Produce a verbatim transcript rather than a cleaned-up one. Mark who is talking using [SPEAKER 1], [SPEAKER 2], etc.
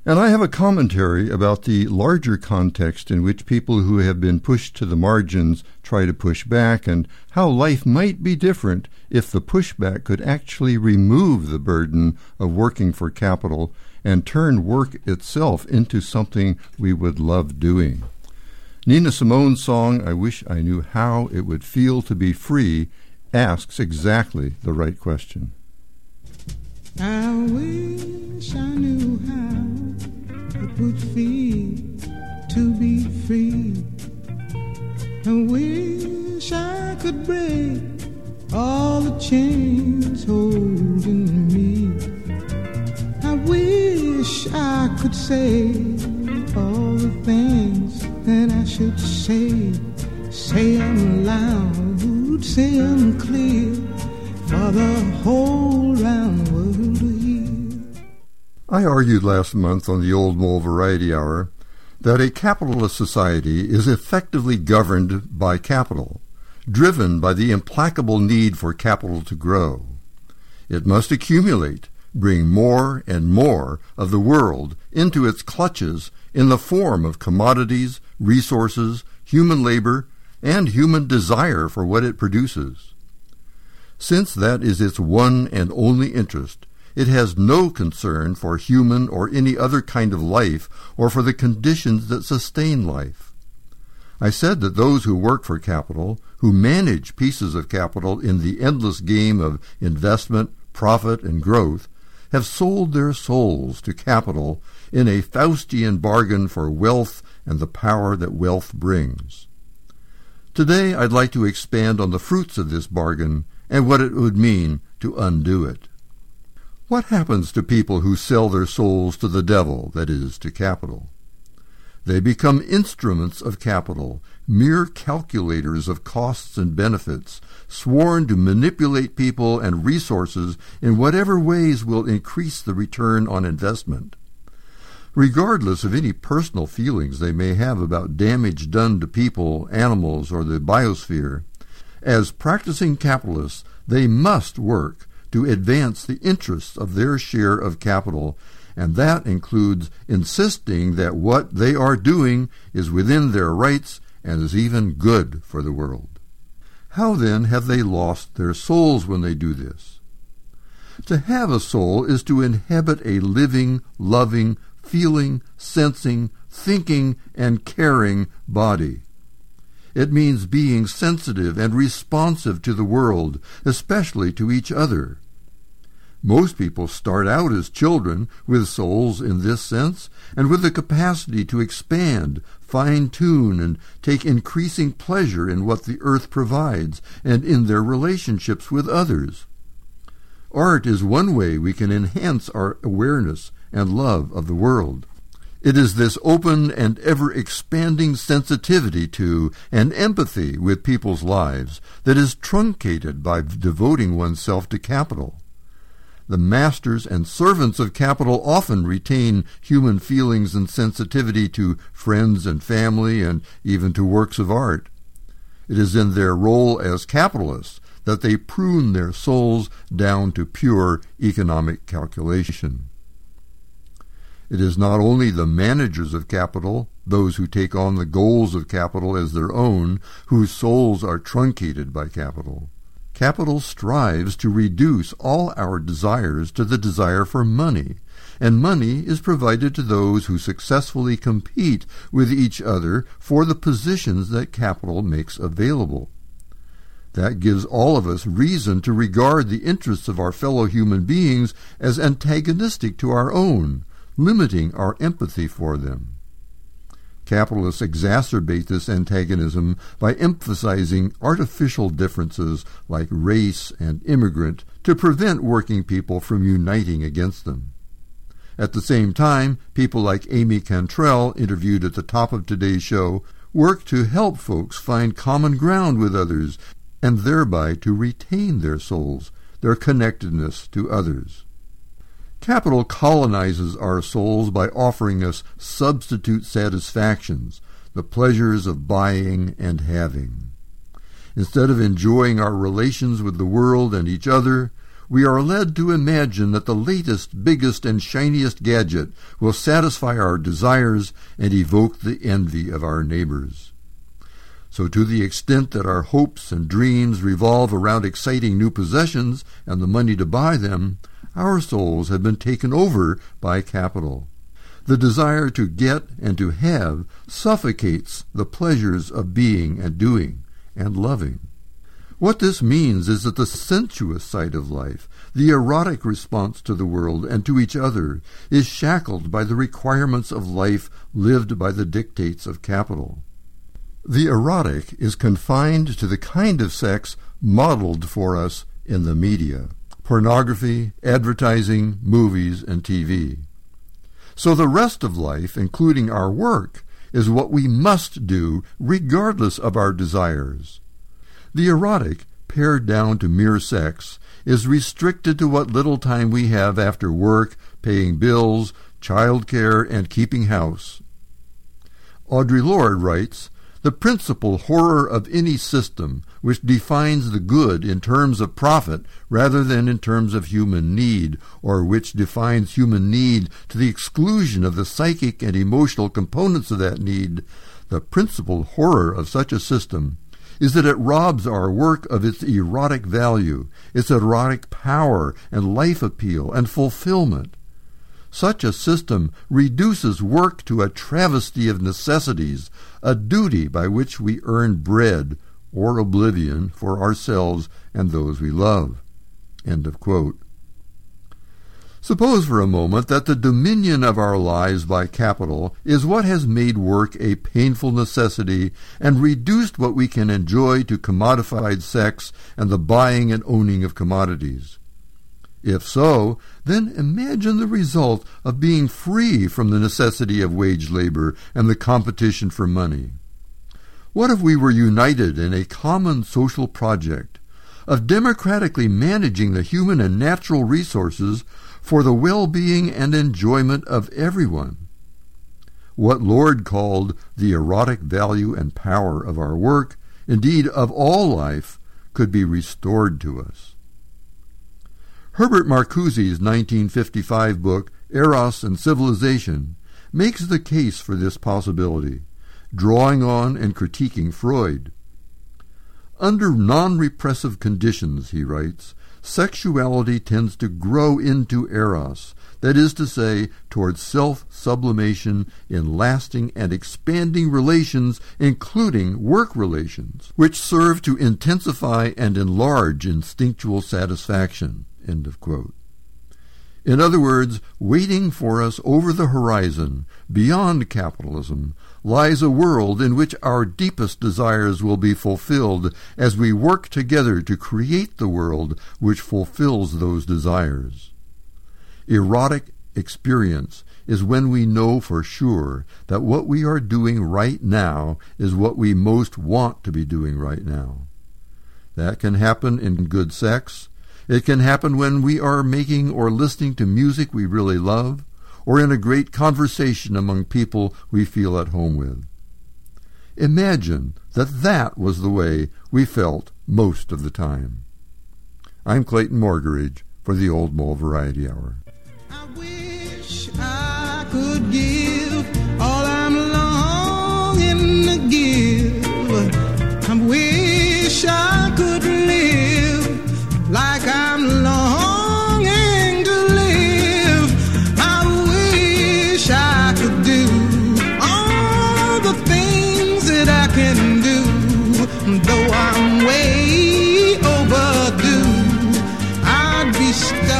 [SPEAKER 1] And I have a commentary about the larger context in which people who have been pushed to the margins try to push back, and how life might be different if the pushback could actually remove the burden of working for capital and turn work itself into something we would love doing. Nina Simone's song, I Wish I Knew How It Would Feel to Be Free, asks exactly the right question.
[SPEAKER 2] I wish I knew how it would feel to be free. I wish I could break all the chains holding me. I wish I could say all the things that I should say. Say them loud, say them clear, for the whole round world to hear.
[SPEAKER 1] I argued last month on the Old Mole Variety Hour that a capitalist society is effectively governed by capital, driven by the implacable need for capital to grow. It must accumulate, bring more and more of the world into its clutches in the form of commodities, resources, human labor, and human desire for what it produces. Since that is its one and only interest, it has no concern for human or any other kind of life or for the conditions that sustain life. I said that those who work for capital, who manage pieces of capital in the endless game of investment, profit, and growth, have sold their souls to capital in a Faustian bargain for wealth and the power that wealth brings. Today I'd like to expand on the fruits of this bargain and what it would mean to undo it. What happens to people who sell their souls to the devil, that is, to capital? They become instruments of capital, mere calculators of costs and benefits, sworn to manipulate people and resources in whatever ways will increase the return on investment. Regardless of any personal feelings they may have about damage done to people, animals, or the biosphere, as practicing capitalists, they must work to advance the interests of their share of capital, and that includes insisting that what they are doing is within their rights and is even good for the world. How then have they lost their souls when they do this? To have a soul is to inhabit a living, loving, feeling, sensing, thinking, and caring body. It means being sensitive and responsive to the world, especially to each other. Most people start out as children with souls in this sense, and with the capacity to expand, fine-tune, and take increasing pleasure in what the earth provides and in their relationships with others. Art is one way we can enhance our awareness and love of the world. It is this open and ever-expanding sensitivity to and empathy with people's lives that is truncated by devoting oneself to capital. The masters and servants of capital often retain human feelings and sensitivity to friends and family and even to works of art. It is in their role as capitalists that they prune their souls down to pure economic calculation. It is not only the managers of capital, those who take on the goals of capital as their own, whose souls are truncated by capital. Capital strives to reduce all our desires to the desire for money, and money is provided to those who successfully compete with each other for the positions that capital makes available. That gives all of us reason to regard the interests of our fellow human beings as antagonistic to our own, limiting our empathy for them. Capitalists exacerbate this antagonism by emphasizing artificial differences like race and immigrant to prevent working people from uniting against them. At the same time, people like Amy Cantrell, interviewed at the top of today's show, work to help folks find common ground with others and thereby to retain their souls, their connectedness to others. Capital colonizes our souls by offering us substitute satisfactions, the pleasures of buying and having. Instead of enjoying our relations with the world and each other, we are led to imagine that the latest, biggest, and shiniest gadget will satisfy our desires and evoke the envy of our neighbors. So to the extent that our hopes and dreams revolve around exciting new possessions and the money to buy them, our souls have been taken over by capital. The desire to get and to have suffocates the pleasures of being and doing and loving. What this means is that the sensuous side of life, the erotic response to the world and to each other, is shackled by the requirements of life lived by the dictates of capital. The erotic is confined to the kind of sex modeled for us in the media, pornography, advertising, movies, and T V. So the rest of life, including our work, is what we must do regardless of our desires. The erotic, pared down to mere sex, is restricted to what little time we have after work, paying bills, child care, and keeping house. Audre Lorde writes, "The principal horror of any system which defines the good in terms of profit rather than in terms of human need, or which defines human need to the exclusion of the psychic and emotional components of that need, the principal horror of such a system is that it robs our work of its erotic value, its erotic power and life appeal and fulfillment. Such a system reduces work to a travesty of necessities, a duty by which we earn bread or oblivion for ourselves and those we love." End of quote. Suppose for a moment that the dominion of our lives by capital is what has made work a painful necessity and reduced what we can enjoy to commodified sex and the buying and owning of commodities. If so, then imagine the result of being free from the necessity of wage labor and the competition for money. What if we were united in a common social project of democratically managing the human and natural resources for the well-being and enjoyment of everyone? What Lorde called the erotic value and power of our work, indeed of all life, could be restored to us. Herbert Marcuse's nineteen fifty-five book, Eros and Civilization, makes the case for this possibility, drawing on and critiquing Freud. Under non-repressive conditions, he writes, sexuality tends to grow into eros, that is to say, towards self-sublimation in lasting and expanding relations, including work relations, which serve to intensify and enlarge instinctual satisfaction. End of quote. In other words, waiting for us over the horizon, beyond capitalism, lies a world in which our deepest desires will be fulfilled as we work together to create the world which fulfills those desires. Erotic experience is when we know for sure that what we are doing right now is what we most want to be doing right now. That can happen in good sex. It can happen when we are making or listening to music we really love, or in a great conversation among people we feel at home with. Imagine that that was the way we felt most of the time. I'm Clayton Morgeridge for the Old Mole Variety Hour.
[SPEAKER 2] I wish I could give all I'm longing to give. I wish I could live like I'm longing to live. I wish I could do all the things that I can do, though I'm way overdue. I'd be stuck